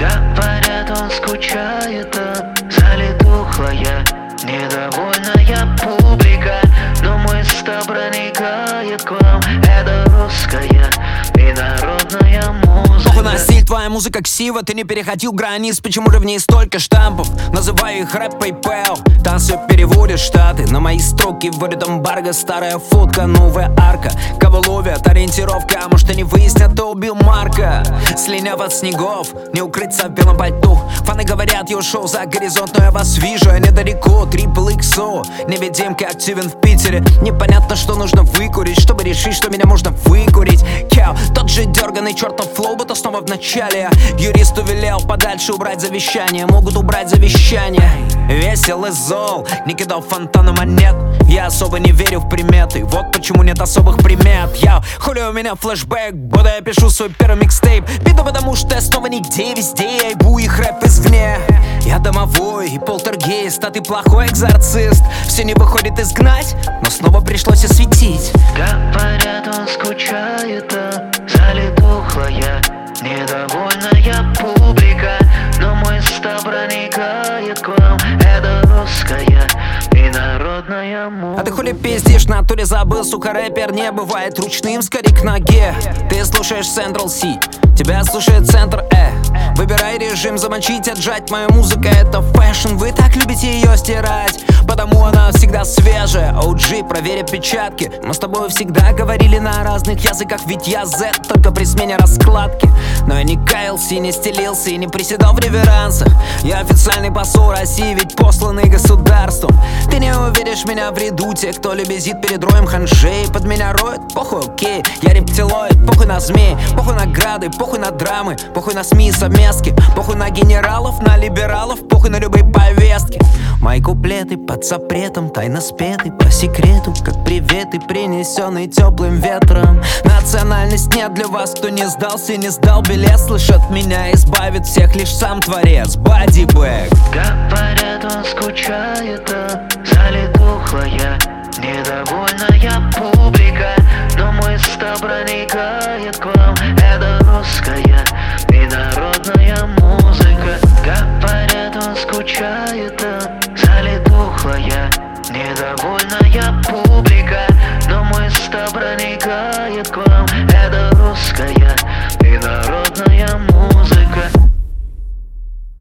Говорят, он скучает, залитухлая, недовольная публика. Но мысль проникает к вам. Это русская и народная музыка. Похуй на стиль, твоя музыка ксива. Ты не переходил границ, почему же в ней столько штампов? Называю их рэп PayPal. Там все переводят штаты. На мои строки вводят эмбарго. Старая фотка, новая арка. Кого ловят, ориентировка. А может они выяснят, кто убил Марка. Слиняв от снегов, не укрыться в белом пальто. Фаны говорят, я ушел за горизонт, но я вас вижу, я недалеко. XXO, невидимка активен в Питере. Непонятно, что нужно выкурить, чтобы решить, что меня можно выкурить. Кяу, тот же дерганый чертов флоу, будто снова в начале. Юристу велел подальше убрать завещание. Могут убрать завещание. Весел и зол, не кидал фонтаны монет. Я особо не верю в приметы, вот почему нет особых примет. Я хули у меня флешбэк, будто я пишу свой первый микстейп. Биду потому, что я снова нигде, везде я ебу их рэп извне. Я домовой и полтергейст, а ты плохой экзорцист. Все не выходит изгнать, но снова пришлось осветить. Говорят, он скучает, залитухлая, недовольная публика. Но мысль проникает к вам. Это русская и народная музыка. А ты хули пиздишь, в натуре забыл, сука, рэпер не бывает ручным, скорее к ноге. Ты слушаешь Central C, тебя слушает Центр Выбирай режим, замочить, отжать. Моя музыка это фэшн, вы так любите ее стирать, потому она всегда свежая. OG, проверь отпечатки. Мы с тобой всегда говорили на разных языках, ведь я Z, только при смене раскладки. Но я не каялся и не стелился, и не приседал в реверансах. Я официальный посол России, ведь посланный государством. Ты не увидишь меня в ряду тех, кто лебезит перед роем ханжей. Под меня роют, похуй, окей, я рептилоид. Похуй на змей, похуй на грады, похуй на драмы, похуй на СМИ и совместки, похуй на генералов, на либералов, похуй на любые повестки. Мои куплеты под запретом, тайно спеты по секрету, как приветы, принесенные теплым ветром. Национальность нет для вас, кто не сдался и не сдал билет. Слышат меня, избавит всех лишь сам творец. Бодибэк. Говорят, он скучает, залитухлая, недовольная публика. Но мысль проникает к вам. Это русская и народная музыка. Говорят, он скучает, залитухлая, недовольная публика. Но мысль проникает к вам. Это русская